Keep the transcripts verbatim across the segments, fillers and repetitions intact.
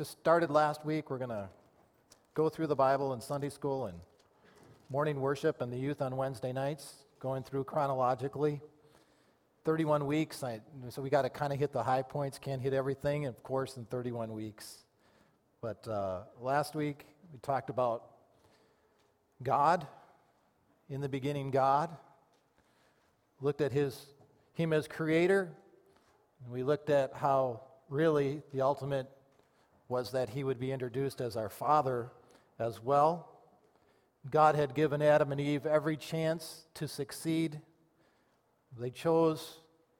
just started last week. We're going to go through the Bible in Sunday school and morning worship and the youth on Wednesday nights, going through chronologically. thirty-one weeks, I, so we got to kind of hit the high points, can't hit everything, of course, in thirty-one weeks. But uh, last week, we talked about God, in the beginning God, looked at his him as creator, and we looked at how really the ultimate was that he would be introduced as our Father as well. God had given Adam and Eve every chance to succeed. They chose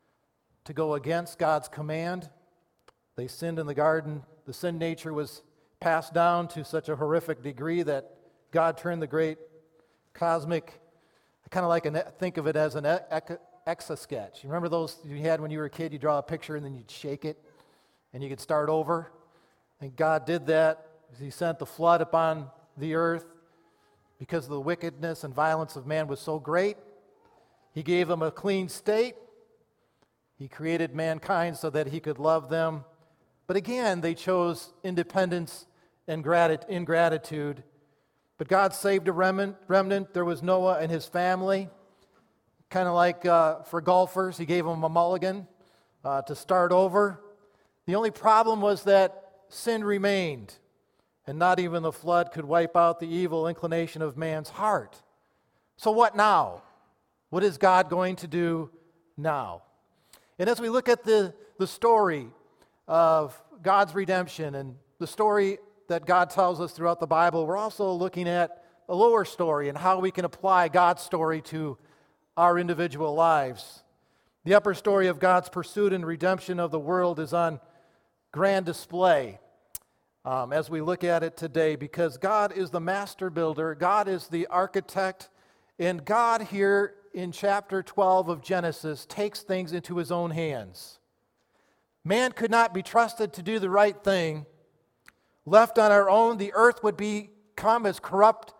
to go against God's command. They sinned in the garden. The sin nature was passed down to such a horrific degree that God turned the great cosmic, I kind of like an, think of it as an Etch-a-Sketch. You remember those you had when you were a kid? You draw a picture and then you'd shake it and you could start over. And God did that. He sent the flood upon the earth because the wickedness and violence of man was so great. He gave them a clean state. He created mankind so that he could love them. But again, they chose independence and ingratitude. But God saved a remnant. remnant. There was Noah and his family. Kind of like uh, for golfers, he gave them a mulligan uh, to start over. The only problem was that sin remained, and not even the flood could wipe out the evil inclination of man's heart. So what now? What is God going to do now? And as we look at the, the story of God's redemption and the story that God tells us throughout the Bible, we're also looking at a lower story and how we can apply God's story to our individual lives. The upper story of God's pursuit and redemption of the world is on grand display um, as we look at it today, because God is the master builder, God is the architect, and God here in chapter twelve of Genesis takes things into his own hands. Man could not be trusted to do the right thing. Left on our own, the earth would become as corrupt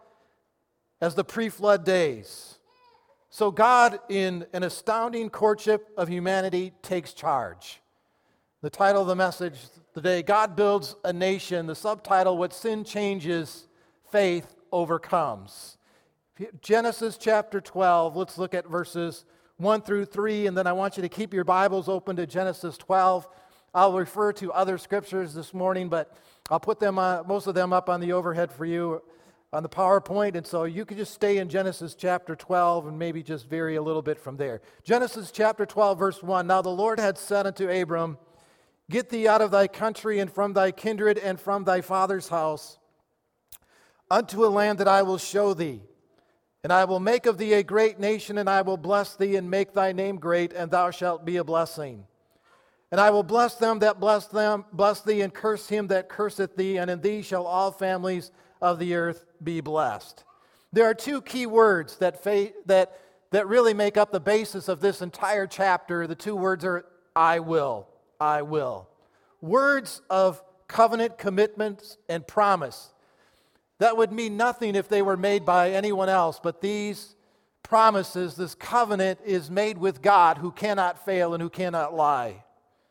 as the pre-flood days. So God, in an astounding courtship of humanity, takes charge. The title of the message today, God Builds a Nation. The subtitle, What Sin Changes, Faith Overcomes. Genesis chapter twelve, let's look at verses one through three, and then I want you to keep your Bibles open to Genesis twelve. I'll refer to other scriptures this morning, but I'll put them on, most of them up on the overhead for you on the PowerPoint, and so you can just stay in Genesis chapter twelve and maybe just vary a little bit from there. Genesis chapter twelve, verse one, Now the Lord had said unto Abram, Get thee out of thy country and from thy kindred and from thy father's house unto a land that I will show thee. And I will make of thee a great nation, and I will bless thee and make thy name great, and thou shalt be a blessing. And I will bless them that bless them, bless thee, and curse him that curseth thee, and in thee shall all families of the earth be blessed. There are two key words that fa- that that really make up the basis of this entire chapter. The two words are I will, I will. Words of covenant, commitments, and promise. That would mean nothing if they were made by anyone else, but these promises, this covenant is made with God who cannot fail and who cannot lie.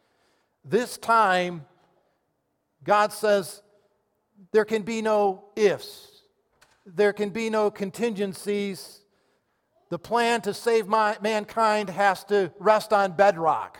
This time, God says there can be no ifs. There can be no contingencies. The plan to save my, mankind has to rest on bedrock.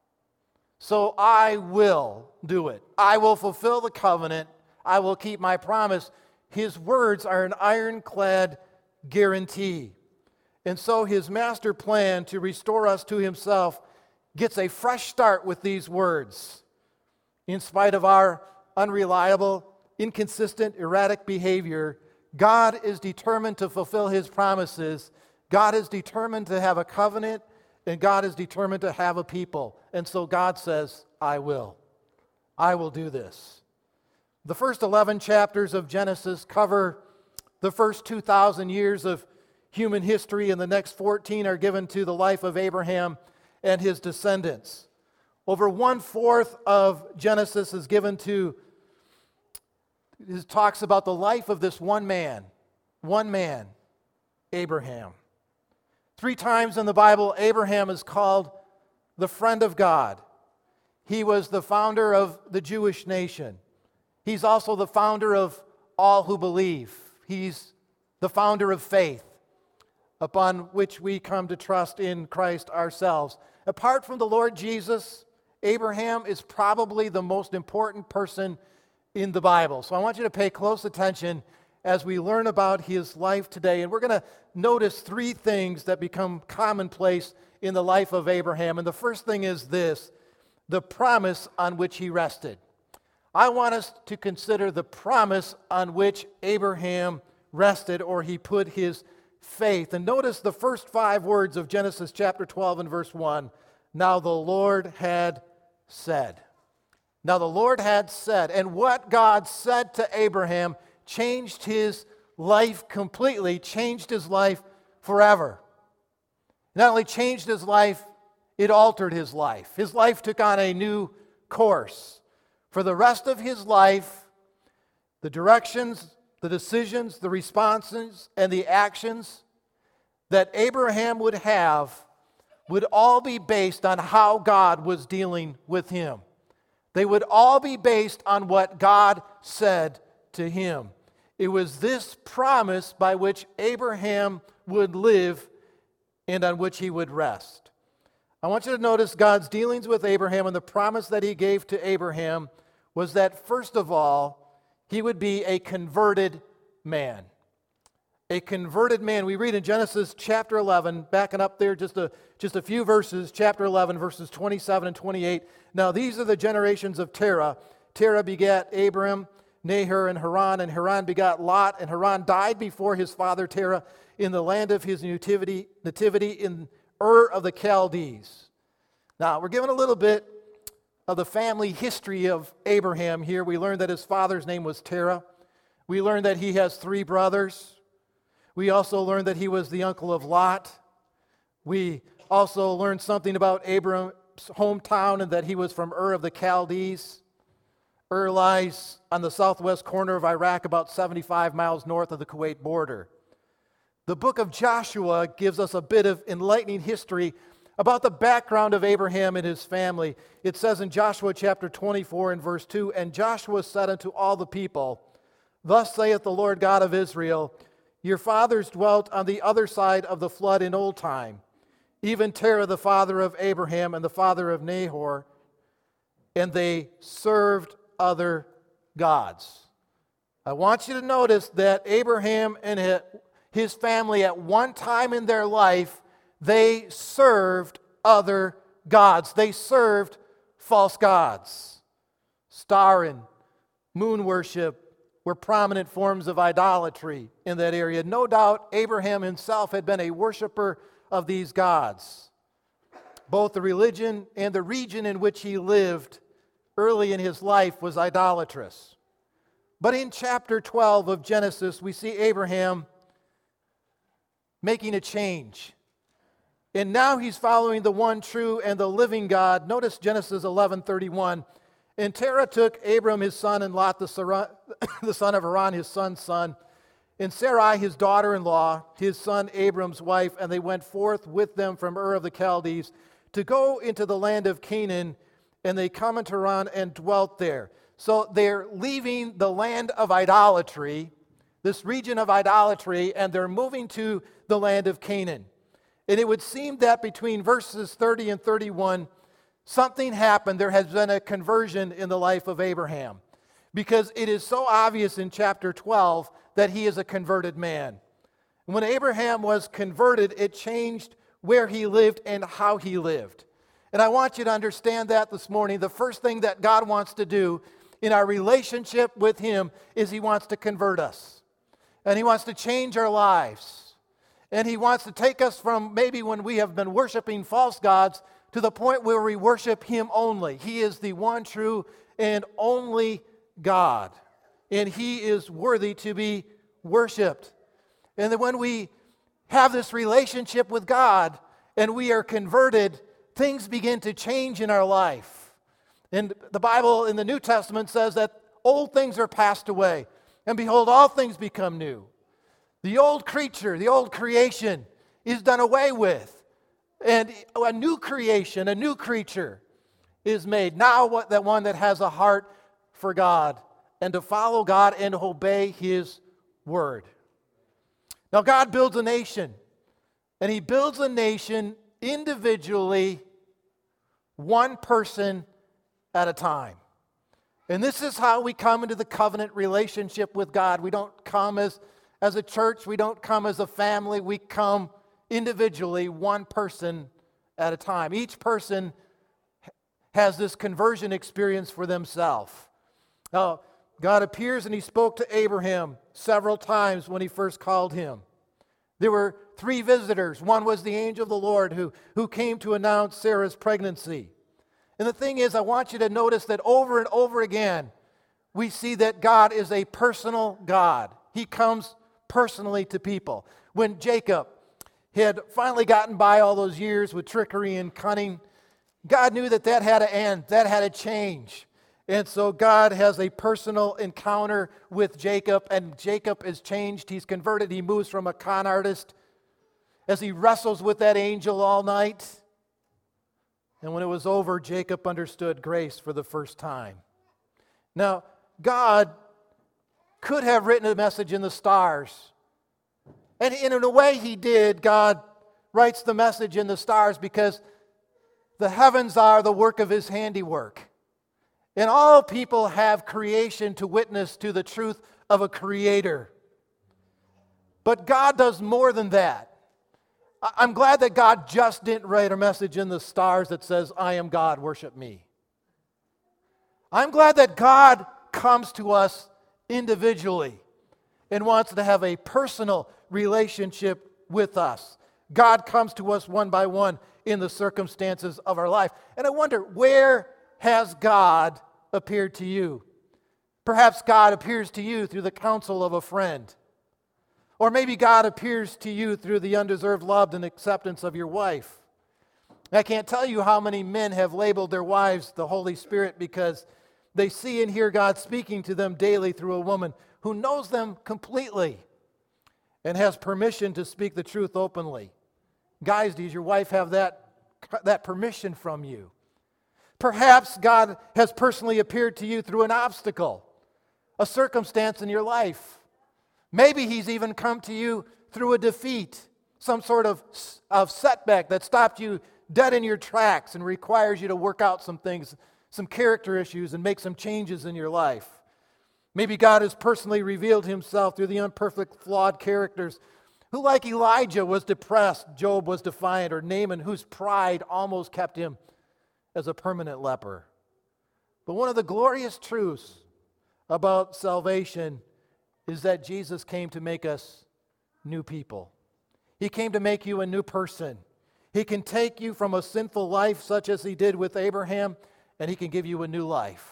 So I will do it. I will fulfill the covenant. I will keep my promise. His words are an ironclad guarantee. And so his master plan to restore us to himself gets a fresh start with these words. In spite of our unreliable, inconsistent, erratic behavior, God is determined to fulfill his promises. God is determined to have a covenant, and God is determined to have a people. And so God says, I will. I will do this. The first eleven chapters of Genesis cover the first two thousand years of human history, and the next fourteen are given to the life of Abraham and his descendants. Over one-fourth of Genesis is given to, it talks about the life of this one man, one man, Abraham. Three times in the Bible, Abraham is called the friend of God. He was the founder of the Jewish nation. He's also the founder of all who believe. He's the founder of faith, upon which we come to trust in Christ ourselves. Apart from the Lord Jesus, Abraham is probably the most important person in the Bible. So I want you to pay close attention as we learn about his life today. And we're going to notice three things that become commonplace in the life of Abraham. And the first thing is this: the promise on which he rested. I want us to consider the promise on which Abraham rested, or he put his faith. And notice the first five words of Genesis chapter twelve and verse one. Now the Lord had said. Now the Lord had said. And what God said to Abraham changed his life completely, changed his life forever. Not only changed his life, it altered his life. His life took on a new course. For the rest of his life, the directions, the decisions, the responses, and the actions that Abraham would have would all be based on how God was dealing with him. They would all be based on what God said to him. It was this promise by which Abraham would live and on which he would rest. I want you to notice God's dealings with Abraham, and the promise that he gave to Abraham was that, first of all, he would be a converted man. A converted man. We read in Genesis chapter eleven, backing up there just a, just a few verses, chapter eleven, verses twenty-seven and twenty-eight. Now these are the generations of Terah. Terah begat Abram, Nahor, and Haran, and Haran begat Lot, and Haran died before his father Terah in the land of his nativity, nativity in Ur of the Chaldees. Now, we're given a little bit of the family history of Abraham here. We learned that his father's name was Terah. We learned that he has three brothers. We also learned that he was the uncle of Lot. We also learned something about Abram's hometown and that he was from Ur of the Chaldees. Ur lies on the southwest corner of Iraq, about seventy-five miles north of the Kuwait border. The book of Joshua gives us a bit of enlightening history about the background of Abraham and his family. It says in Joshua chapter twenty-four and verse two, And Joshua said unto all the people, Thus saith the Lord God of Israel, Your fathers dwelt on the other side of the flood in old time, even Terah the father of Abraham and the father of Nahor, and they served other gods. I want you to notice that Abraham and his family at one time in their life, they served other gods. They served false gods. Star and moon worship were prominent forms of idolatry in that area. No doubt Abraham himself had been a worshiper of these gods. Both the religion and the region in which he lived early in his life was idolatrous. But in chapter twelve of Genesis, we see Abraham making a change. And now he's following the one true and the living God. Notice Genesis eleven thirty-one. And Terah took Abram his son, and Lot the, Sarah, the son of Haran his son's son, and Sarai his daughter-in-law, his son Abram's wife, and they went forth with them from Ur of the Chaldees to go into the land of Canaan, and they come into Haran and dwelt there. So they're leaving the land of idolatry, this region of idolatry, and they're moving to the land of Canaan. And it would seem that between verses thirty and thirty-one, something happened. There has been a conversion in the life of Abraham, because it is so obvious in chapter twelve that he is a converted man. When Abraham was converted, it changed where he lived and how he lived. And I want you to understand that this morning. The first thing that God wants to do in our relationship with him is he wants to convert us. And he wants to change our lives. And he wants to take us from maybe when we have been worshiping false gods to the point where we worship him only. He is the one true and only God. And he is worthy to be worshiped. And then when we have this relationship with God and we are converted, things begin to change in our life. And the Bible in the New Testament says that old things are passed away, and behold, all things become new. The old creature, the old creation is done away with, and a new creation, a new creature is made. Now what, that one that has a heart for God and to follow God and to obey His word. Now, God builds a nation, and He builds a nation individually, one person at a time. And this is how we come into the covenant relationship with God. We don't come as, as a church, we don't come as a family, we come individually, one person at a time. Each person has this conversion experience for themselves. Now, God appears and He spoke to Abraham several times when He first called him. There were three visitors. One was the angel of the Lord who, who came to announce Sarah's pregnancy. And the thing is, I want you to notice that over and over again, we see that God is a personal God. He comes personally to people. When Jacob had finally gotten by all those years with trickery and cunning, God knew that that had to end, that had to change. And so God has a personal encounter with Jacob, and Jacob is changed. He's converted. He moves from a con artist as he wrestles with that angel all night. And when it was over, Jacob understood grace for the first time. Now, God could have written a message in the stars. And in a way He did. God writes the message in the stars because the heavens are the work of His handiwork. And all people have creation to witness to the truth of a creator. But God does more than that. I'm glad that God just didn't write a message in the stars that says, I am God, worship me. I'm glad that God comes to us individually and wants to have a personal relationship with us. God comes to us one by one in the circumstances of our life. And I wonder, where has God appeared to you? Perhaps God appears to you through the counsel of a friend. Or maybe God appears to you through the undeserved love and acceptance of your wife. I can't tell you how many men have labeled their wives the Holy Spirit because they see and hear God speaking to them daily through a woman who knows them completely and has permission to speak the truth openly. Guys, does your wife have that, that permission from you? Perhaps God has personally appeared to you through an obstacle, a circumstance in your life. Maybe He's even come to you through a defeat, some sort of, of setback that stopped you dead in your tracks and requires you to work out some things, some character issues, and make some changes in your life. Maybe God has personally revealed Himself through the imperfect, flawed characters who, like Elijah, was depressed, Job was defiant, or Naaman, whose pride almost kept him as a permanent leper. But one of the glorious truths about salvation is that Jesus came to make us new people. He came to make you a new person. He can take you from a sinful life such as He did with Abraham, and He can give you a new life.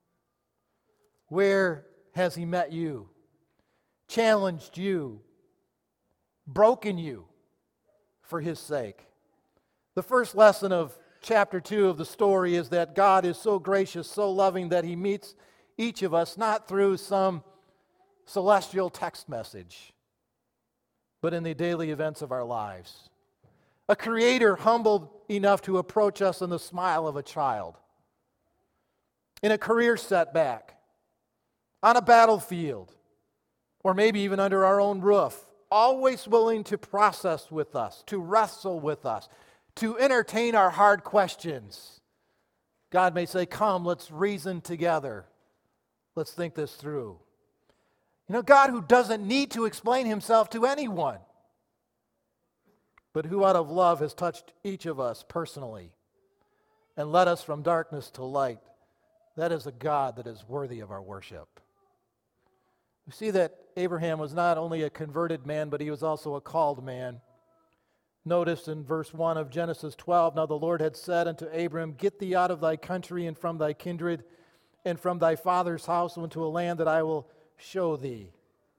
Where has He met you, challenged you, broken you for His sake? The first lesson of chapter two of the story is that God is so gracious, so loving, that He meets each of us not through some celestial text message, but in the daily events of our lives. A creator humbled enough to approach us in the smile of a child, in a career setback, on a battlefield, or maybe even under our own roof, always willing to process with us, to wrestle with us, to entertain our hard questions. God may say, come, let's reason together. Let's think this through. You know, God who doesn't need to explain Himself to anyone, but who out of love has touched each of us personally and led us from darkness to light, that is a God that is worthy of our worship. We see that Abraham was not only a converted man, but he was also a called man. Notice in verse one of Genesis twelve, now the Lord had said unto Abram, get thee out of thy country and from thy kindred and from thy father's house into a land that I will show thee.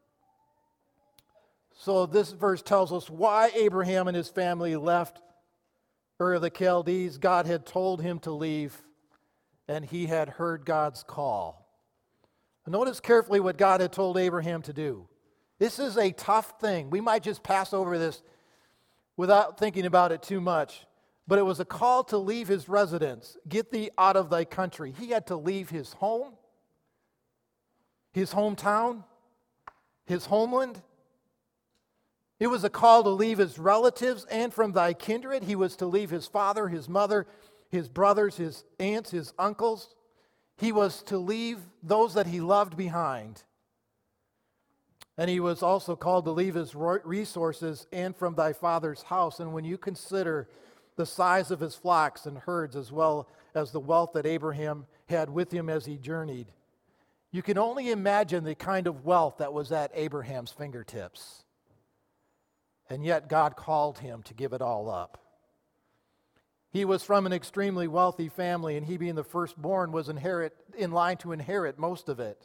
So this verse tells us why Abraham and his family left Ur of the Chaldees. God had told him to leave, and he had heard God's call. Notice carefully what God had told Abraham to do. This is a tough thing. We might just pass over this without thinking about it too much. But it was a call to leave his residence. Get thee out of thy country. He had to leave his home. his hometown, his homeland. It was a call to leave his relatives and from thy kindred. He was to leave his father, his mother, his brothers, his aunts, his uncles. He was to leave those that he loved behind. And he was also called to leave his resources and from thy father's house. And when you consider the size of his flocks and herds, as well as the wealth that Abraham had with him as he journeyed, you can only imagine the kind of wealth that was at Abraham's fingertips. And yet God called him to give it all up. He was from an extremely wealthy family, and he, being the firstborn, was inherit, in line to inherit most of it.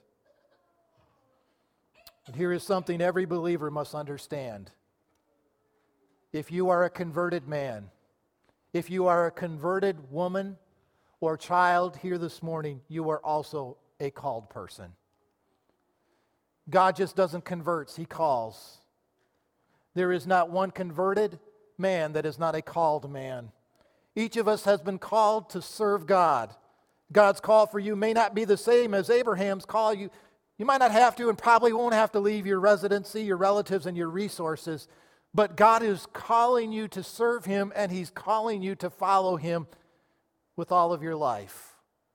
And here is something every believer must understand. If you are a converted man, if you are a converted woman or child here this morning, you are also a called person. God just doesn't convert, he calls. There is not one converted man that is not a called man. Each of us has been called to serve God. God's call for you may not be the same as Abraham's call. You, you might not have to and probably won't have to leave your residency, your relatives, and your resources. But God is calling you to serve him, and he's calling you to follow him with all of your life.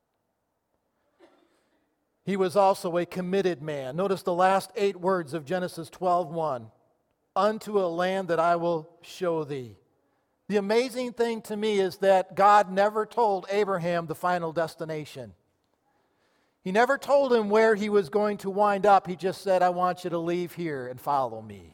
He was also a committed man. Notice the last eight words of Genesis twelve one. Unto a land that I will show thee. The amazing thing to me is that God never told Abraham the final destination. He never told him where he was going to wind up. He just said, I want you to leave here and follow me.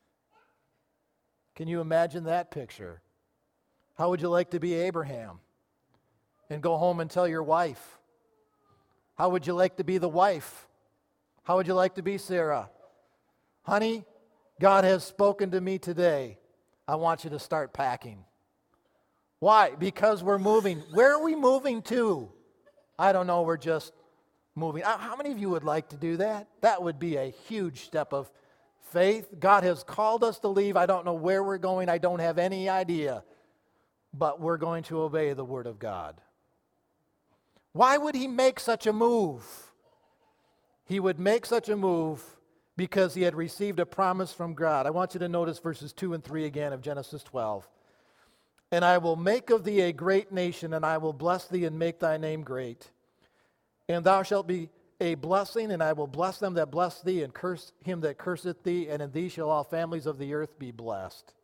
Can you imagine that picture? How would you like to be Abraham and go home and tell your wife? How would you like to be the wife? How would you like to be Sarah? Honey, God has spoken to me today. I want you to start packing. Why? Because we're moving. Where are we moving to? I don't know. We're just moving. How many of you would like to do that? That would be a huge step of faith. God has called us to leave. I don't know where we're going. I don't have any idea. But we're going to obey the Word of God. Why would he make such a move? He would make such a move because he had received a promise from God. I want you to notice verses two and three again of Genesis twelve. And I will make of thee a great nation, and I will bless thee and make thy name great. And thou shalt be a blessing, and I will bless them that bless thee, and curse him that curseth thee, and in thee shall all families of the earth be blessed.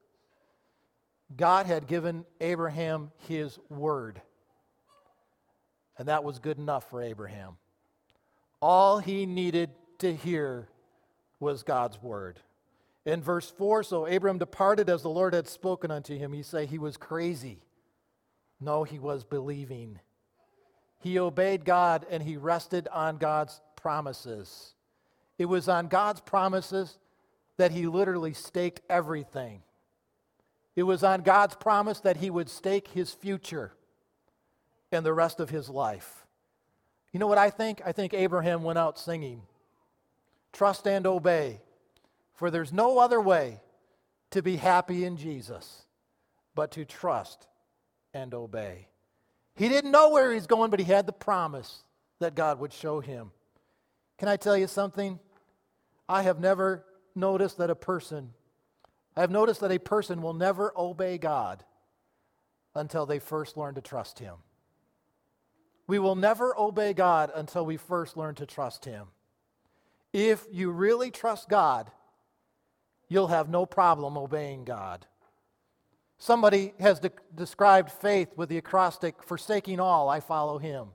God had given Abraham his word. And that was good enough for Abraham. All he needed to hear was God's word. In verse four, so Abram departed as the Lord had spoken unto him. You say he was crazy. No, he was believing. He obeyed God and he rested on God's promises. It was on God's promises that he literally staked everything. It was on God's promise that he would stake his future and the rest of his life. You know what I think? I think Abraham went out singing, trust and obey, for there's no other way to be happy in Jesus but to trust and obey. He didn't know where he's going, but he had the promise that God would show him. Can I tell you something? I have never noticed that a person, I have noticed that a person will never obey God until they first learn to trust him. We will never obey God until we first learn to trust him. If you really trust God, you'll have no problem obeying God. Somebody has de- described faith with the acrostic, forsaking all, I follow him.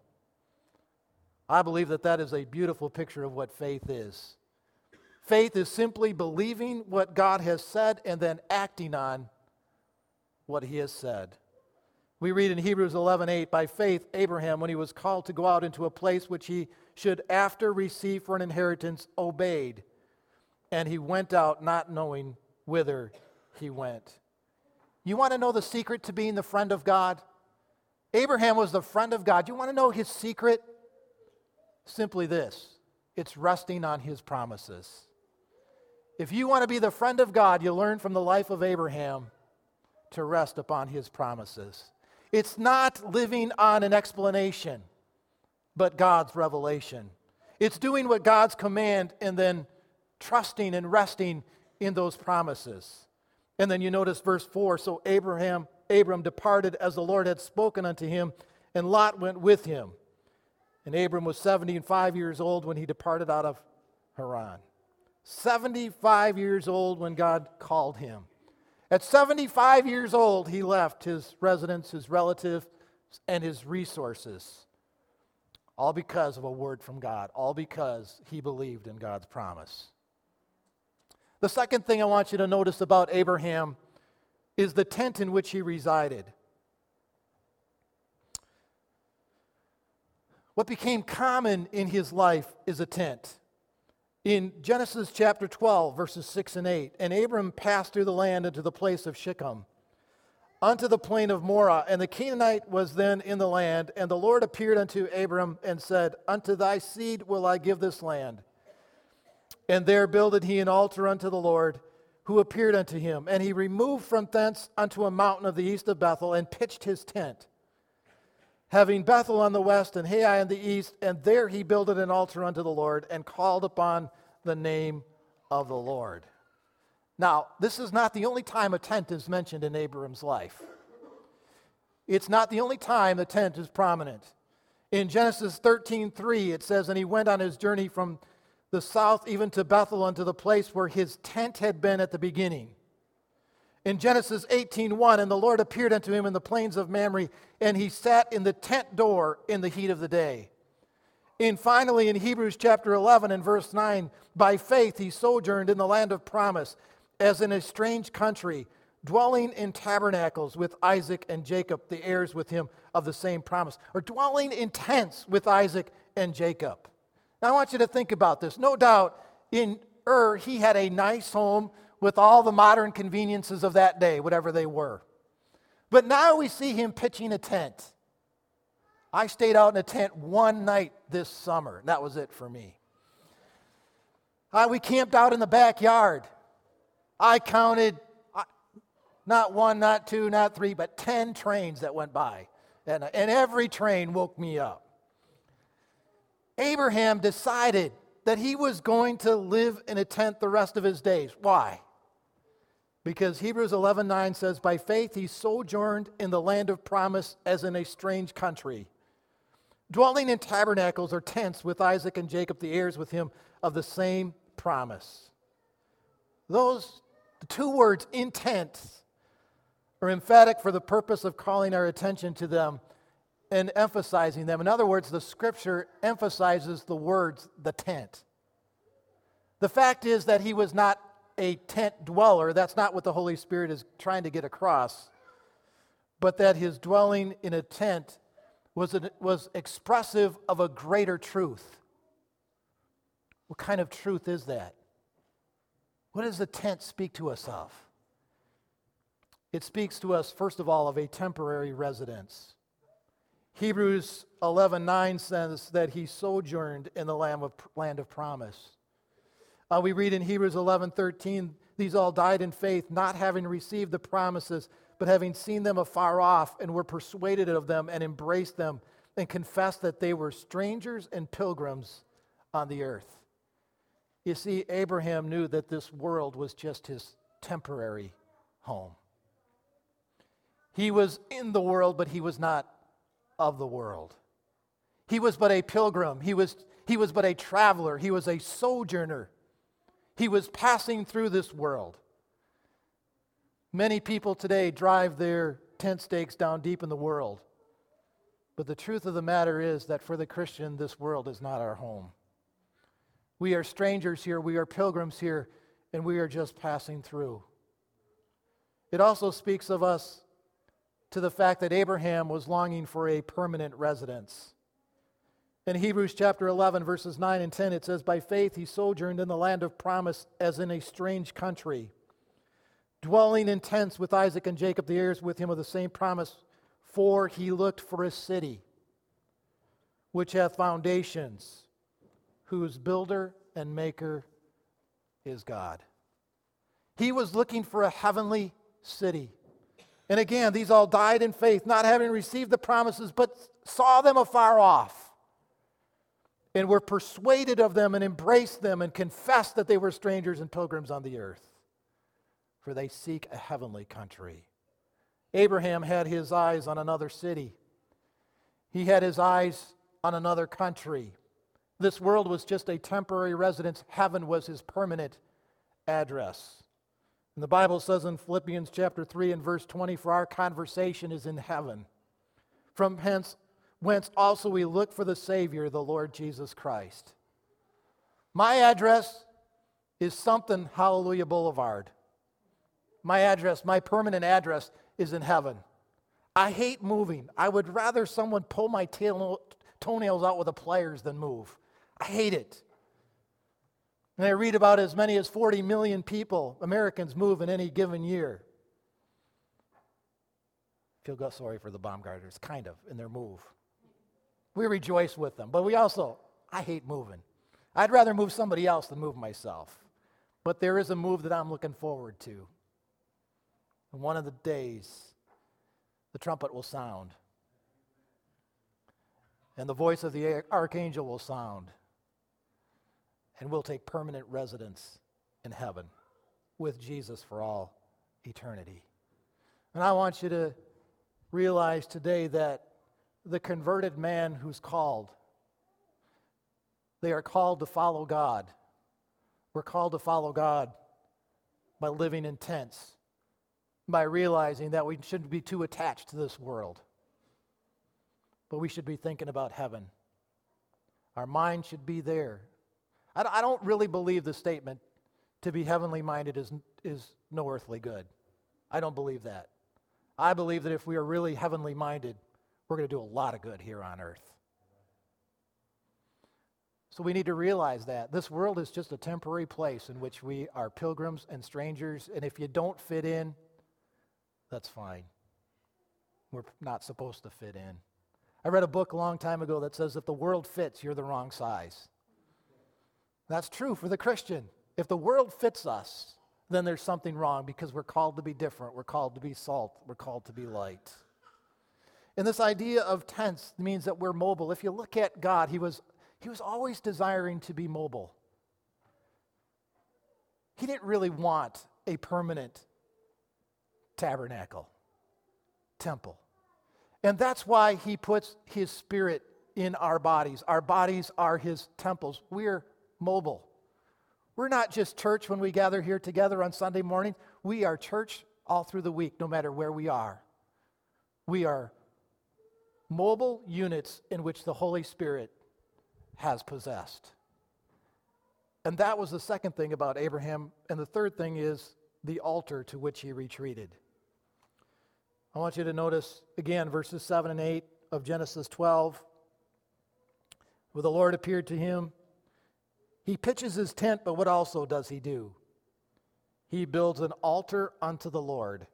I believe that that is a beautiful picture of what faith is. Faith is simply believing what God has said and then acting on what he has said. We read in Hebrews eleven eight, by faith Abraham, when he was called to go out into a place which he should after receive for an inheritance, obeyed. And he went out not knowing whither he went. You want to know the secret to being the friend of God? Abraham was the friend of God. You want to know his secret? Simply this. It's resting on his promises. If you want to be the friend of God, you learn from the life of Abraham to rest upon his promises. It's not living on an explanation, but God's revelation. It's doing what God's command and then trusting and resting in those promises. And then you notice verse four, so Abraham, Abram departed as the Lord had spoken unto him, and Lot went with him. And Abram was seventy-five years old when he departed out of Haran. seventy-five years old when God called him. At seventy-five years old, he left his residence, his relatives, and his resources. All because of a word from God. All because he believed in God's promise. The second thing I want you to notice about Abraham is the tent in which he resided. What became common in his life is a tent. In Genesis chapter twelve, verses six and eight, and Abram passed through the land into the place of Shechem, unto the plain of Moreh, and the Canaanite was then in the land, and the Lord appeared unto Abram and said, unto thy seed will I give this land. And there builded he an altar unto the Lord, who appeared unto him. And he removed from thence unto a mountain of the east of Bethel, and pitched his tent, having Bethel on the west and Hai on the east, and there he builded an altar unto the Lord, and called upon the name of the Lord. Now, this is not the only time a tent is mentioned in Abram's life. It's not the only time the tent is prominent. In Genesis thirteen three, it says, and he went on his journey from the south even to Bethel unto the place where his tent had been at the beginning. In Genesis eighteen one, and the Lord appeared unto him in the plains of Mamre, and he sat in the tent door in the heat of the day. And finally, in Hebrews chapter eleven and verse nine, by faith he sojourned in the land of promise, as in a strange country, dwelling in tabernacles with Isaac and Jacob, the heirs with him of the same promise, or dwelling in tents with Isaac and Jacob. Now I want you to think about this. No doubt in Ur, he had a nice home with all the modern conveniences of that day, whatever they were. But now we see him pitching a tent. I stayed out in a tent one night this summer, and that was it for me. Uh, we camped out in the backyard. I counted uh, not one, not two, not three, but ten trains that went by. And, and every train woke me up. Abraham decided that he was going to live in a tent the rest of his days. Why? Because Hebrews eleven nine says, by faith he sojourned in the land of promise as in a strange country, dwelling in tabernacles or tents with Isaac and Jacob, the heirs with him of the same promise. Those the two words, in tents, are emphatic for the purpose of calling our attention to them and emphasizing them. In other words, the scripture emphasizes the words, the tent. The fact is that he was not a tent dweller. That's not what the Holy Spirit is trying to get across. But that his dwelling in a tent was, a, was expressive of a greater truth. What kind of truth is that? What does the tent speak to us of? It speaks to us, first of all, of a temporary residence. Hebrews eleven nine says that he sojourned in the land of, land of promise. Uh, we read in Hebrews eleven thirteen, these all died in faith, not having received the promises, but having seen them afar off, and were persuaded of them, and embraced them, and confessed that they were strangers and pilgrims on the earth. You see, Abraham knew that this world was just his temporary home. He was in the world, but he was not of the world. He was but a pilgrim. He was, he was but a traveler. He was a sojourner. He was passing through this world. Many people today drive their tent stakes down deep in the world. But the truth of the matter is that for the Christian, this world is not our home. We are strangers here, we are pilgrims here, and we are just passing through. It also speaks of us to the fact that Abraham was longing for a permanent residence. In Hebrews chapter eleven, verses nine and ten, it says, by faith he sojourned in the land of promise as in a strange country, dwelling in tents with Isaac and Jacob, the heirs with him of the same promise, for he looked for a city which hath foundations, whose builder and maker is God. He was looking for a heavenly city. And again, these all died in faith, not having received the promises, but saw them afar off, and were persuaded of them and embraced them and confessed that they were strangers and pilgrims on the earth, for they seek a heavenly country. Abraham had his eyes on another city. He had his eyes on another country. This world was just a temporary residence. Heaven was his permanent address. And the Bible says in Philippians chapter three and verse twenty, for our conversation is in heaven, from hence whence also we look for the Savior, the Lord Jesus Christ. My address is something Hallelujah Boulevard. My address, my permanent address is in heaven. I hate moving. I would rather someone pull my tail, toenails out with the pliers than move. I hate it. And I read about as many as forty million people, Americans, move in any given year. Feel sorry for the Baumgartners, kind of, in their move. We rejoice with them, but we also, I hate moving. I'd rather move somebody else than move myself. But there is a move that I'm looking forward to. And one of the days, the trumpet will sound. And the voice of the archangel will sound. And we'll take permanent residence in heaven with Jesus for all eternity. And I want you to realize today that the converted man who's called, they are called to follow God. We're called to follow God by living in tents, by realizing that we shouldn't be too attached to this world, but we should be thinking about heaven. Our mind should be there. I don't really believe the statement, to be heavenly minded is, is no earthly good. I don't believe that. I believe that if we are really heavenly minded, we're going to do a lot of good here on earth. So we need to realize that. This world is just a temporary place in which we are pilgrims and strangers, and if you don't fit in, that's fine. We're not supposed to fit in. I read a book a long time ago that says if the world fits, you're the wrong size. That's true for the Christian. If the world fits us, then there's something wrong because we're called to be different. We're called to be salt. We're called to be light. And this idea of tents means that we're mobile. If you look at God, he was, he was always desiring to be mobile. He didn't really want a permanent tabernacle, temple. And that's why he puts his Spirit in our bodies. Our bodies are his temples. We're mobile. We're not just church when we gather here together on Sunday morning. We are church all through the week, no matter where we are. We are mobile units in which the Holy Spirit has possessed. And that was the second thing about Abraham. And the third thing is the altar to which he retreated. I want you to notice again verses seven and eight of Genesis twelve. Where the Lord appeared to him. He pitches his tent, but what also does he do? He builds an altar unto the Lord.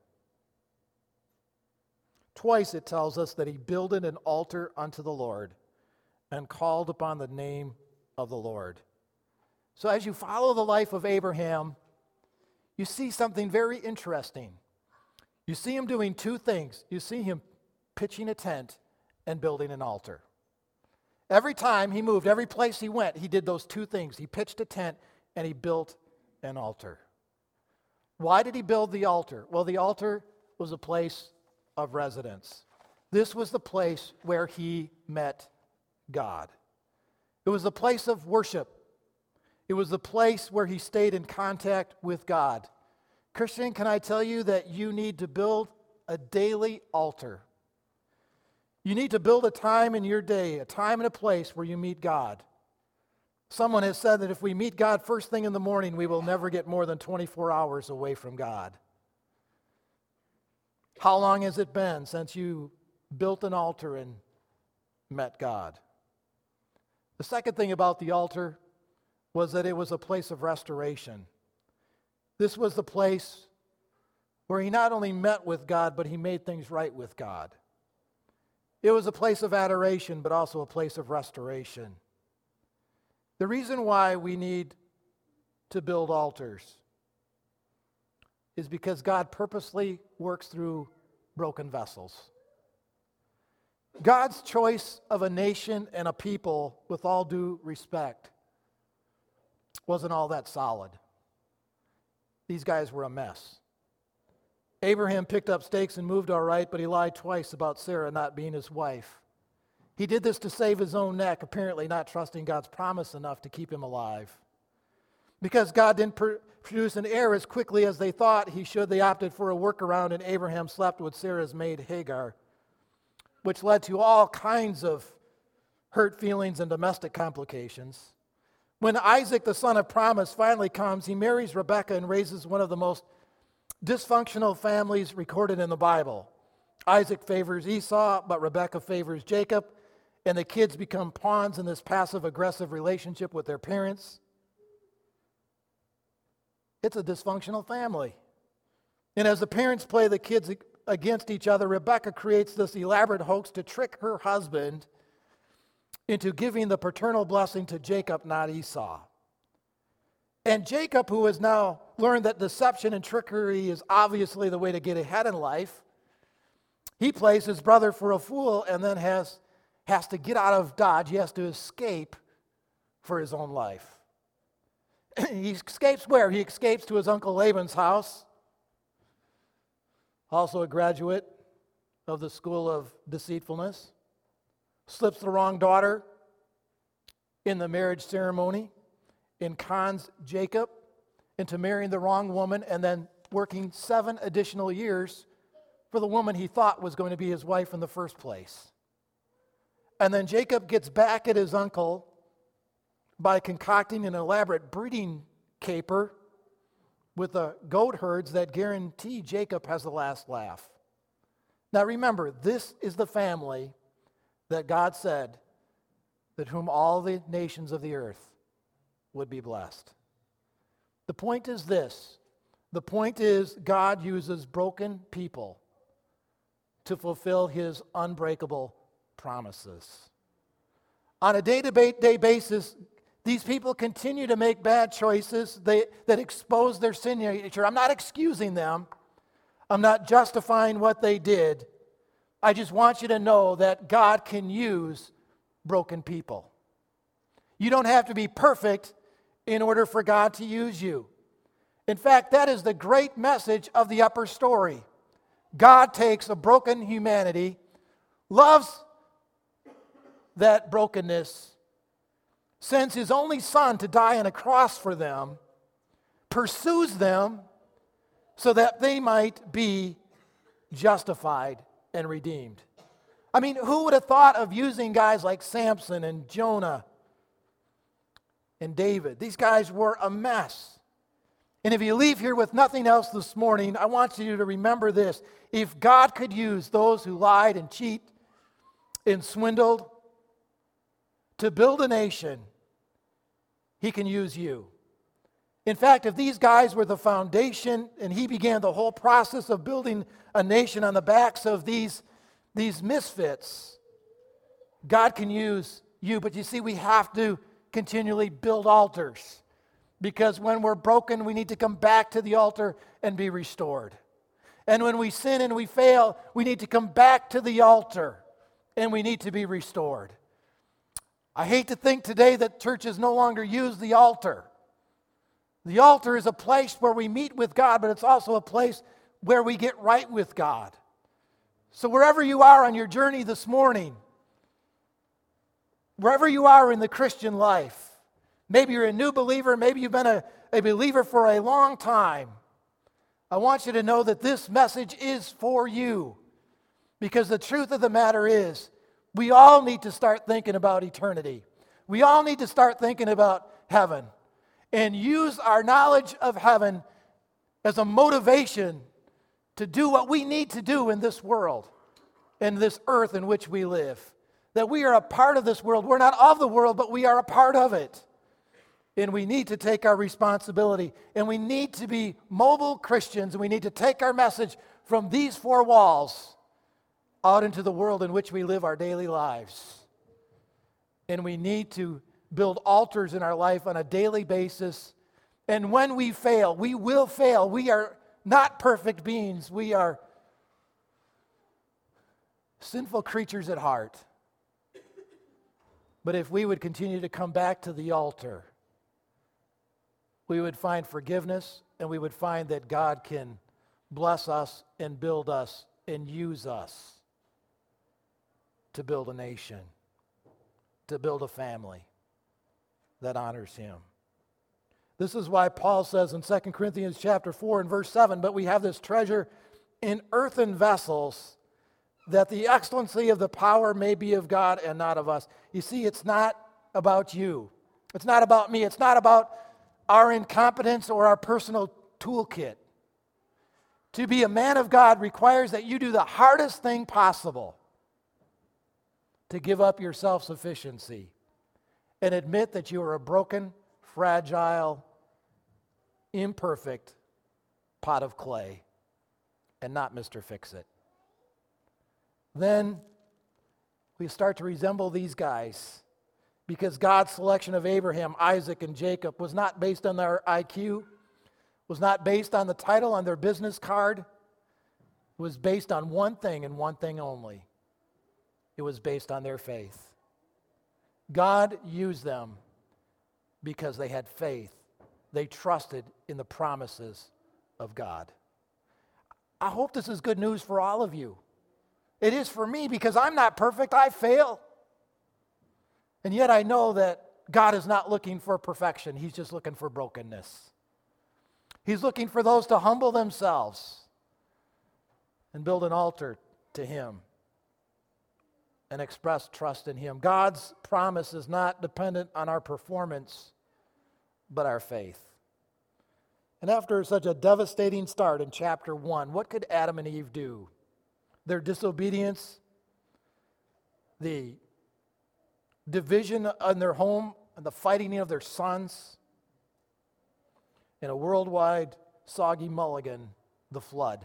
Twice it tells us that he builded an altar unto the Lord and called upon the name of the Lord. So as you follow the life of Abraham, you see something very interesting. You see him doing two things. You see him pitching a tent and building an altar. Every time he moved, every place he went, he did those two things. He pitched a tent and he built an altar. Why did he build the altar? Well, the altar was a place of residence. This was the place where he met God. It was the place of worship. It was the place where he stayed in contact with God. Christian, can I tell you that you need to build a daily altar? You need to build a time in your day, a time and a place where you meet God. Someone has said that if we meet God first thing in the morning, we will never get more than twenty-four hours away from God. How long has it been since you built an altar and met God? The second thing about the altar was that it was a place of restoration. This was the place where he not only met with God, but he made things right with God. It was a place of adoration, but also a place of restoration. The reason why we need to build altars is because God purposely works through broken vessels. God's choice of a nation and a people, with all due respect, wasn't all that solid. These guys were a mess. Abraham picked up stakes and moved all right, but he lied twice about Sarah not being his wife. He did this to save his own neck, apparently not trusting God's promise enough to keep him alive. Because God didn't pr- produce an heir as quickly as they thought he should, they opted for a workaround, and Abraham slept with Sarah's maid Hagar, which led to all kinds of hurt feelings and domestic complications. When Isaac, the son of promise, finally comes, he marries Rebekah and raises one of the most dysfunctional families recorded in the Bible. Isaac favors Esau, but Rebekah favors Jacob, and the kids become pawns in this passive-aggressive relationship with their parents. It's a dysfunctional family. And as the parents play the kids against each other, Rebekah creates this elaborate hoax to trick her husband into giving the paternal blessing to Jacob, not Esau. And Jacob, who has now learned that deception and trickery is obviously the way to get ahead in life, he plays his brother for a fool and then has, has to get out of Dodge. He has to escape for his own life. He escapes where? He escapes to his uncle Laban's house, also a graduate of the school of deceitfulness, slips the wrong daughter in the marriage ceremony, and cons Jacob into marrying the wrong woman and then working seven additional years for the woman he thought was going to be his wife in the first place. And then Jacob gets back at his uncle by concocting an elaborate breeding caper with the goat herds that guarantee Jacob has the last laugh. Now remember, this is the family that God said that whom all the nations of the earth would be blessed. The point is this. The point is God uses broken people to fulfill his unbreakable promises. On a day-to-day basis, these people continue to make bad choices they, that expose their sin nature. I'm not excusing them. I'm not justifying what they did. I just want you to know that God can use broken people. You don't have to be perfect in order for God to use you. In fact, that is the great message of the upper story. God takes a broken humanity, loves that brokenness, sends his only son to die on a cross for them, pursues them so that they might be justified and redeemed. I mean, who would have thought of using guys like Samson and Jonah and David? These guys were a mess. And if you leave here with nothing else this morning, I want you to remember this. If God could use those who lied and cheat and swindled to build a nation, he can use you. In fact, if these guys were the foundation and he began the whole process of building a nation on the backs of these, these misfits, God can use you. But you see, we have to continually build altars. Because when we're broken, we need to come back to the altar and be restored. And when we sin and we fail, we need to come back to the altar and we need to be restored. I hate to think today that churches no longer use the altar. The altar is a place where we meet with God, but it's also a place where we get right with God. So wherever you are on your journey this morning, wherever you are in the Christian life, maybe you're a new believer, maybe you've been a, a believer for a long time, I want you to know that this message is for you. Because the truth of the matter is, we all need to start thinking about eternity. We all need to start thinking about heaven and use our knowledge of heaven as a motivation to do what we need to do in this world, in this earth in which we live. That we are a part of this world. We're not of the world, but we are a part of it. And we need to take our responsibility. And we need to be mobile Christians. And we need to take our message from these four walls out into the world in which we live our daily lives. And we need to build altars in our life on a daily basis. And when we fail, we will fail. We are not perfect beings. We are, sinful creatures at heart. But if we would continue to come back to the altar, we would find forgiveness, and we would find that God can bless us and build us and use us to build a nation, to build a family that honors him. This is why Paul says in Second Corinthians chapter four and verse seven, but we have this treasure in earthen vessels, that the excellency of the power may be of God and not of us. You see, it's not about you. It's not about me. It's not about our incompetence or our personal toolkit. To be a man of God requires that you do the hardest thing possible, to give up your self-sufficiency and admit that you are a broken, fragile, imperfect pot of clay and not Mister Fix-It. Then we start to resemble these guys, because God's selection of Abraham, Isaac, and Jacob was not based on their I Q, was not based on the title on their business card. It was based on one thing and one thing only. It was based on their faith. God used them because they had faith. They trusted in the promises of God. I hope this is good news for all of you. It is for me, because I'm not perfect. I fail. And yet I know that God is not looking for perfection. He's just looking for brokenness. He's looking for those to humble themselves and build an altar to him and express trust in him. God's promise is not dependent on our performance, but our faith. And after such a devastating start in chapter one, what could Adam and Eve do? Their disobedience, the division in their home, and the fighting of their sons, and a worldwide soggy mulligan, the flood.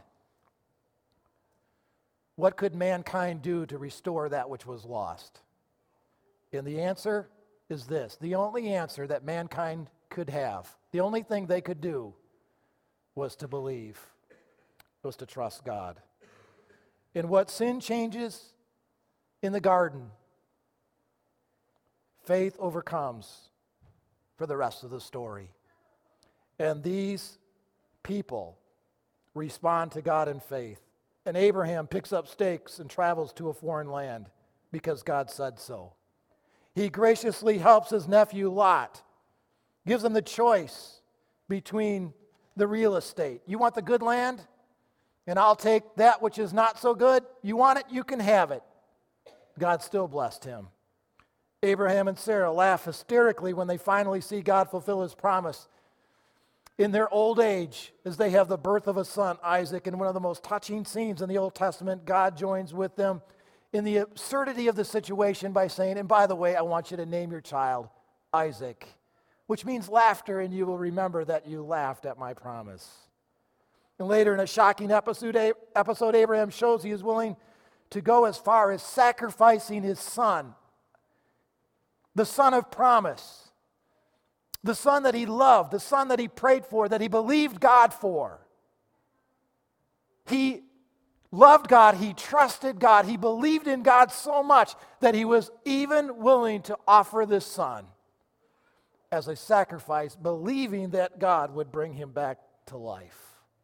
What could mankind do to restore that which was lost? And the answer is this. The only answer that mankind could have, the only thing they could do, was to believe, was to trust God. And what sin changes in the garden, faith overcomes for the rest of the story. And these people respond to God in faith. And Abraham picks up stakes and travels to a foreign land because God said so. He graciously helps his nephew Lot, gives him the choice between the real estate. You want the good land? And I'll take that which is not so good. You want it? You can have it. God still blessed him. Abraham and Sarah laugh hysterically when they finally see God fulfill his promise in their old age, as they have the birth of a son, Isaac. In one of the most touching scenes in the Old Testament, God joins with them in the absurdity of the situation by saying, and by the way, I want you to name your child Isaac, which means laughter, and you will remember that you laughed at my promise. And later in a shocking episode, episode, Abraham shows he is willing to go as far as sacrificing his son, the son of promise, the son that he loved, the son that he prayed for, that he believed God for. He loved God, he trusted God, he believed in God so much that he was even willing to offer this son as a sacrifice, believing that God would bring him back to life.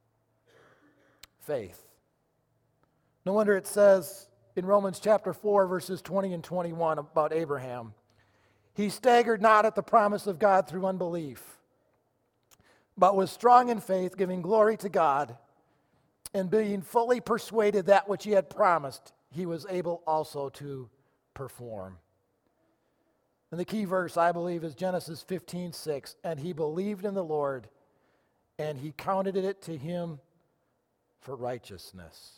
Faith. No wonder it says in Romans chapter four, verses twenty and twenty-one about Abraham, he staggered not at the promise of God through unbelief, but was strong in faith, giving glory to God, and being fully persuaded that which he had promised, he was able also to perform. And the key verse, I believe, is Genesis fifteen six. And he believed in the Lord, and he counted it to him for righteousness.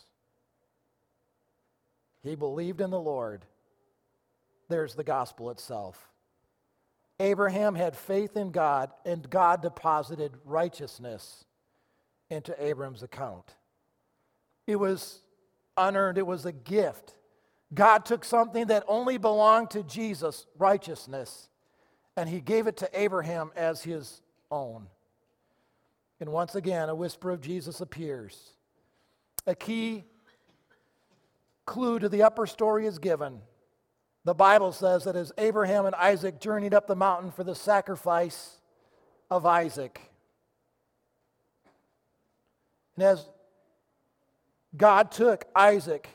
He believed in the Lord. There's the gospel itself. Abraham had faith in God, and God deposited righteousness into Abraham's account. It was unearned. It was a gift. God took something that only belonged to Jesus, righteousness, and he gave it to Abraham as his own. And once again, a whisper of Jesus appears. A key clue to the upper story is given. The Bible says that as Abraham and Isaac journeyed up the mountain for the sacrifice of Isaac, and as God took Isaac,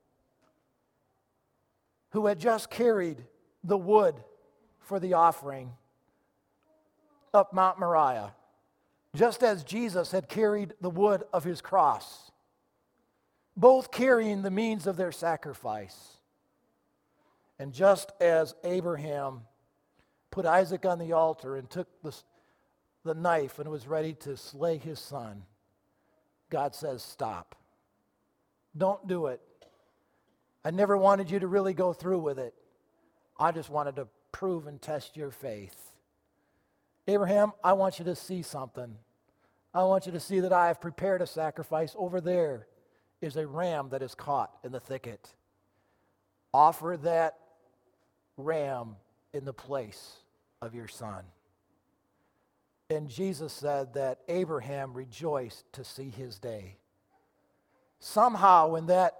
who had just carried the wood for the offering, up Mount Moriah, just as Jesus had carried the wood of his cross, both carrying the means of their sacrifice. And just as Abraham put Isaac on the altar and took the, the knife and was ready to slay his son, God says, stop. Don't do it. I never wanted you to really go through with it. I just wanted to prove and test your faith. Abraham, I want you to see something. I want you to see that I have prepared a sacrifice. Over there is a ram that is caught in the thicket. Offer that ram in the place of your son. And Jesus said that Abraham rejoiced to see his day. Somehow in that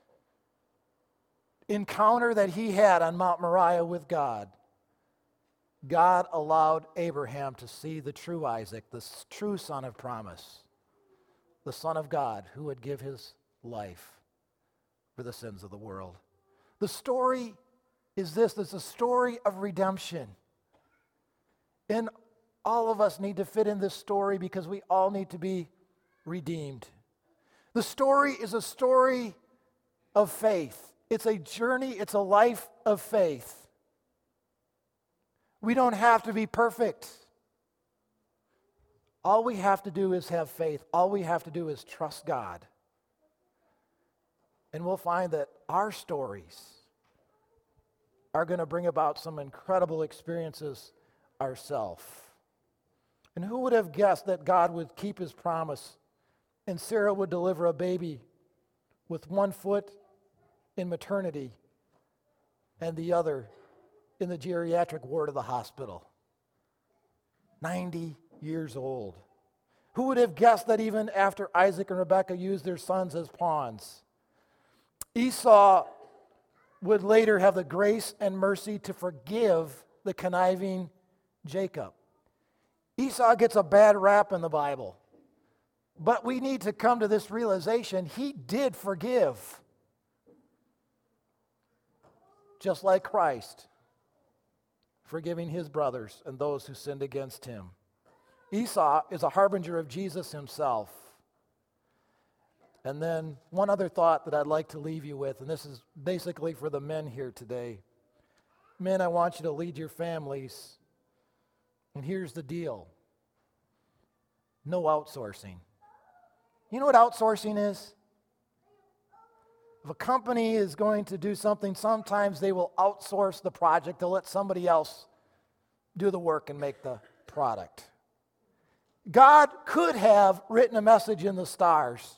encounter that he had on Mount Moriah with God, God allowed Abraham to see the true Isaac, the true son of promise, the Son of God who would give his life for the sins of the world. The story is this. It's a story of redemption. And all of us need to fit in this story because we all need to be redeemed. The story is a story of faith. It's a journey. It's a life of faith. We don't have to be perfect. All we have to do is have faith. All we have to do is trust God. And we'll find that our stories are going to bring about some incredible experiences ourselves. And who would have guessed that God would keep his promise and Sarah would deliver a baby with one foot in maternity and the other in the geriatric ward of the hospital. ninety years old. Who would have guessed that even after Isaac and Rebekah used their sons as pawns, Esau would later have the grace and mercy to forgive the conniving Jacob. Esau gets a bad rap in the Bible, but we need to come to this realization: he did forgive, just like Christ, forgiving his brothers and those who sinned against him. Esau is a harbinger of Jesus himself. And then one other thought that I'd like to leave you with, and this is basically for the men here today. Men, I want you to lead your families. And here's the deal. No outsourcing. You know what outsourcing is? If a company is going to do something, sometimes they will outsource the project to let somebody else do the work and make the product. God could have written a message in the stars,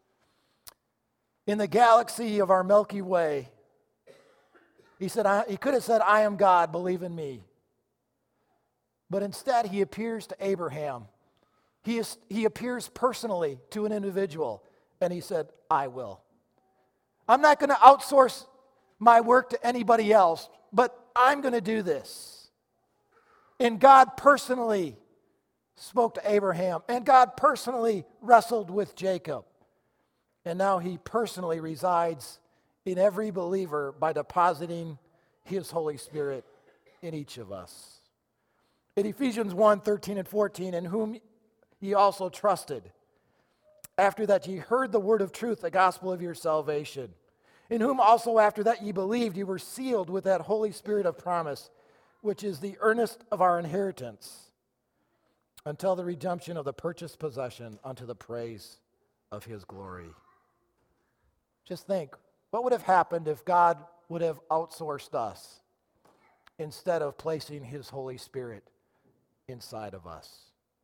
in the galaxy of our Milky Way. He said, I, he could have said, I am God, believe in me. But instead, he appears to Abraham. He, is, he appears personally to an individual, and he said, I will. I'm not going to outsource my work to anybody else, but I'm going to do this. And God personally spoke to Abraham, and God personally wrestled with Jacob. And now he personally resides in every believer by depositing his Holy Spirit in each of us. In Ephesians one, thirteen and fourteen, in whom ye also trusted, after that ye heard the word of truth, the gospel of your salvation, in whom also after that ye believed, ye were sealed with that Holy Spirit of promise, which is the earnest of our inheritance, until the redemption of the purchased possession unto the praise of his glory. Just think, what would have happened if God would have outsourced us instead of placing his Holy Spirit inside of us?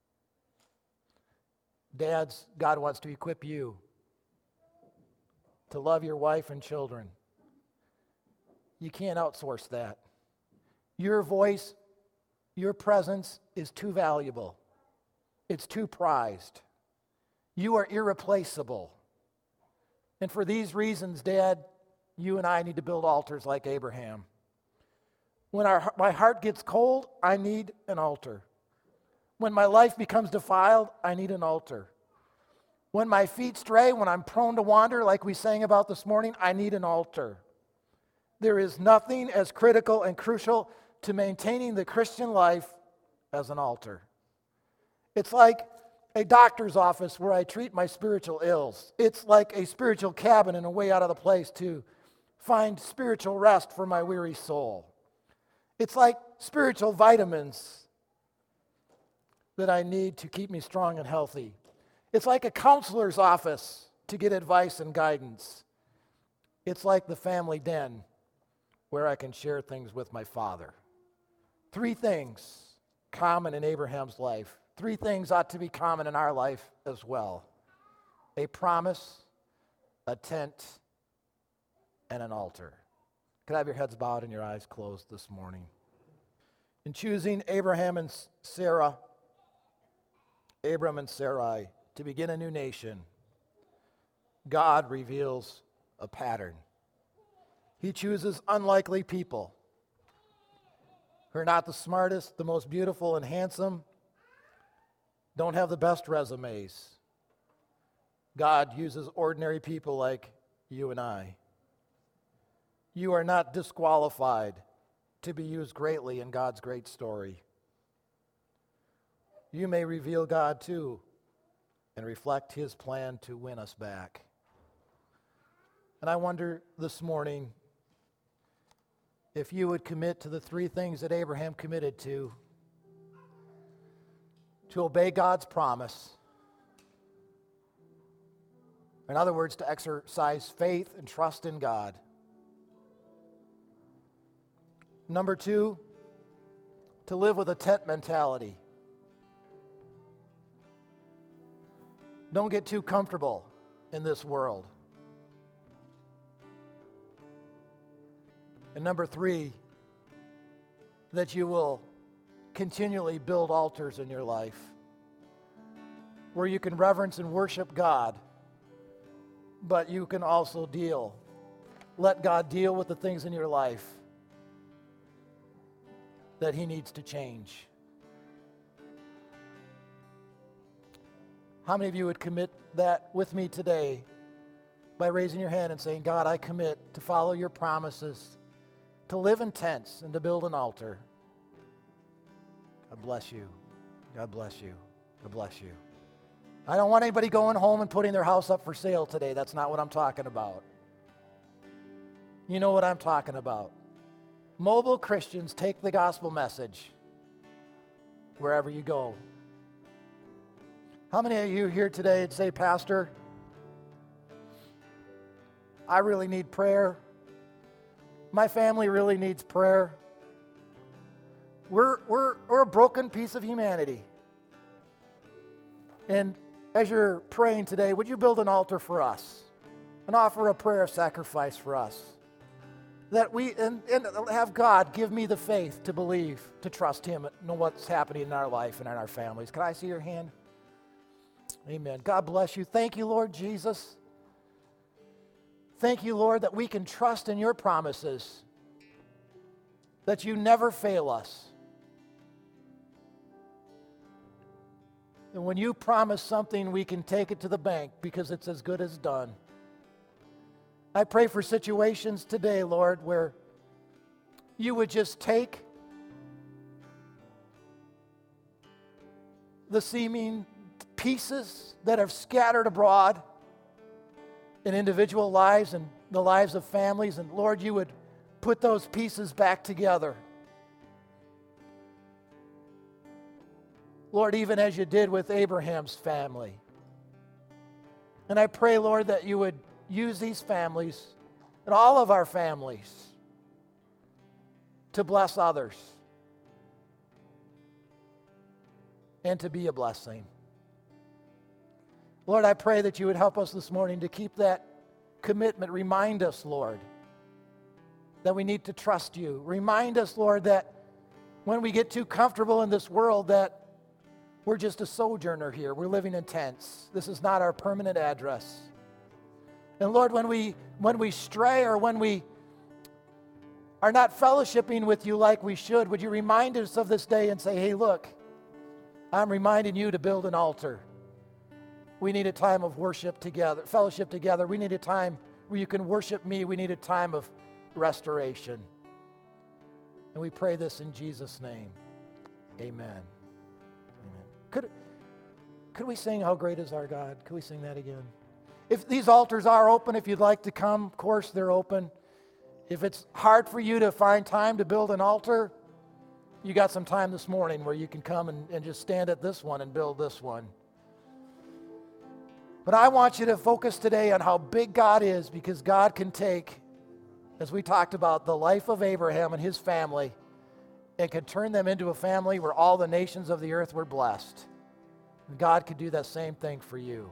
Dads, God wants to equip you to love your wife and children. You can't outsource that. Your voice, your presence is too valuable. It's too prized. You are irreplaceable. And for these reasons, Dad, you and I need to build altars like Abraham. When our, my heart gets cold, I need an altar. When my life becomes defiled, I need an altar. When my feet stray, when I'm prone to wander, like we sang about this morning, I need an altar. There is nothing as critical and crucial to maintaining the Christian life as an altar. It's like a doctor's office where I treat my spiritual ills. It's like a spiritual cabin in a way out of the place to find spiritual rest for my weary soul. It's like spiritual vitamins that I need to keep me strong and healthy. It's like a counselor's office to get advice and guidance. It's like the family den where I can share things with my father. Three things common in Abraham's life. Three things ought to be common in our life as well. A promise, a tent, and an altar. Could I have your heads bowed and your eyes closed this morning? In choosing Abraham and Sarah, Abram and Sarai, to begin a new nation, God reveals a pattern. He chooses unlikely people who are not the smartest, the most beautiful and handsome, don't have the best resumes. God uses ordinary people like you and I. You are not disqualified to be used greatly in God's great story. You may reveal God too and reflect His plan to win us back. And I wonder this morning if you would commit to the three things that Abraham committed to, to obey God's promise. In other words, to exercise faith and trust in God. Number two, to live with a tent mentality. Don't get too comfortable in this world. And number three, that you will continually build altars in your life where you can reverence and worship God, but you can also deal. Let God deal with the things in your life that He needs to change. How many of you would commit that with me today by raising your hand and saying, God, I commit to follow your promises, to live in tents and to build an altar? God bless you. God bless you. God bless you. I don't want anybody going home and putting their house up for sale today. That's not what I'm talking about. You know what I'm talking about. Mobile Christians take the gospel message wherever you go. How many of you here today would say, Pastor, I really need prayer. My family really needs prayer. We're, we're, we're a broken piece of humanity. And as you're praying today, would you build an altar for us and offer a prayer of sacrifice for us? That we, and, and have God give me the faith to believe, to trust Him, know what's happening in our life and in our families. Can I see your hand? Amen. God bless you. Thank you, Lord Jesus. Thank you, Lord, that we can trust in your promises, that you never fail us. And when you promise something, we can take it to the bank because it's as good as done. I pray for situations today, Lord, where you would just take the seeming pieces that are scattered abroad in individual lives and the lives of families, and Lord, you would put those pieces back together. Lord, even as you did with Abraham's family. And I pray, Lord, that you would use these families and all of our families to bless others and to be a blessing. Lord, I pray that you would help us this morning to keep that commitment. Remind us, Lord, that we need to trust you. Remind us, Lord, that when we get too comfortable in this world, that we're just a sojourner here. We're living in tents. This is not our permanent address. And Lord, when we when we stray or when we are not fellowshipping with you like we should, would you remind us of this day and say, hey, look, I'm reminding you to build an altar. We need a time of worship together, fellowship together. We need a time where you can worship me. We need a time of restoration. And we pray this in Jesus' name. Amen. Amen. Could, could we sing How Great Is Our God? Could we sing that again? If these altars are open, if you'd like to come, of course they're open. If it's hard for you to find time to build an altar, you got some time this morning where you can come and, and just stand at this one and build this one. But I want you to focus today on how big God is, because God can take, as we talked about, the life of Abraham and his family and can turn them into a family where all the nations of the earth were blessed. And God could do that same thing for you.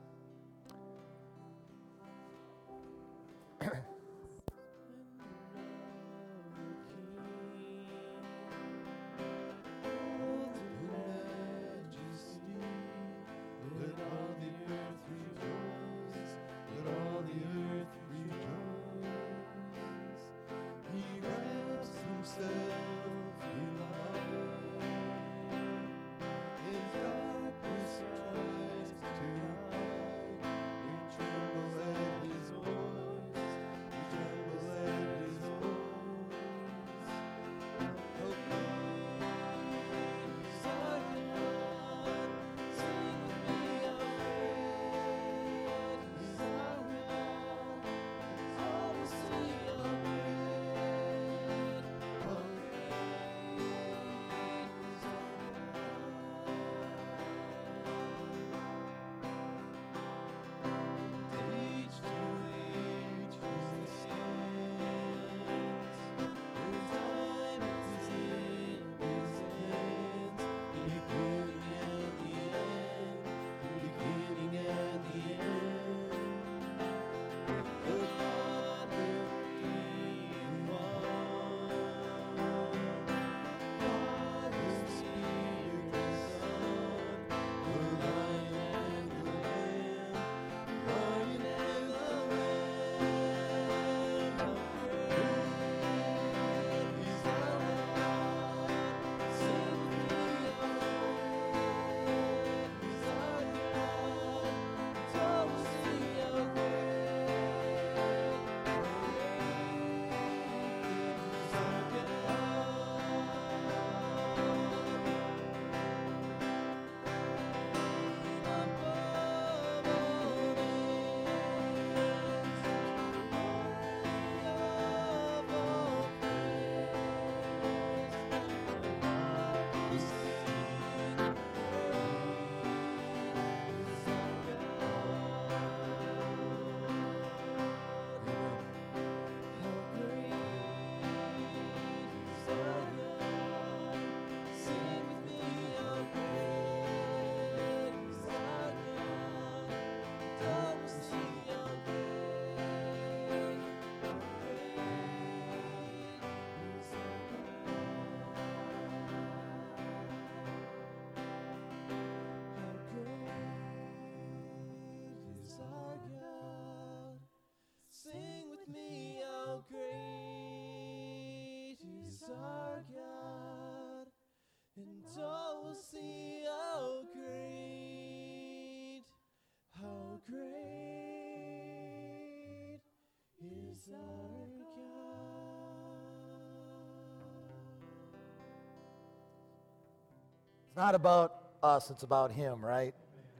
It's not about us, it's about him, right?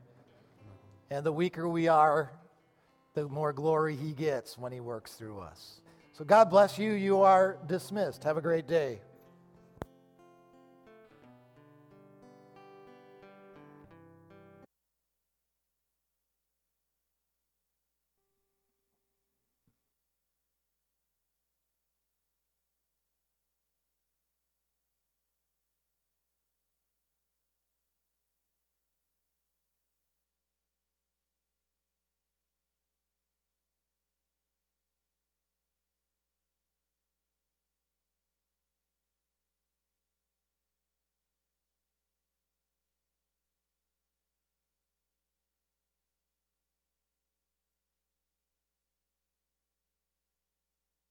And the weaker we are, the more glory he gets when he works through us. So God bless you. You are dismissed. Have a great day.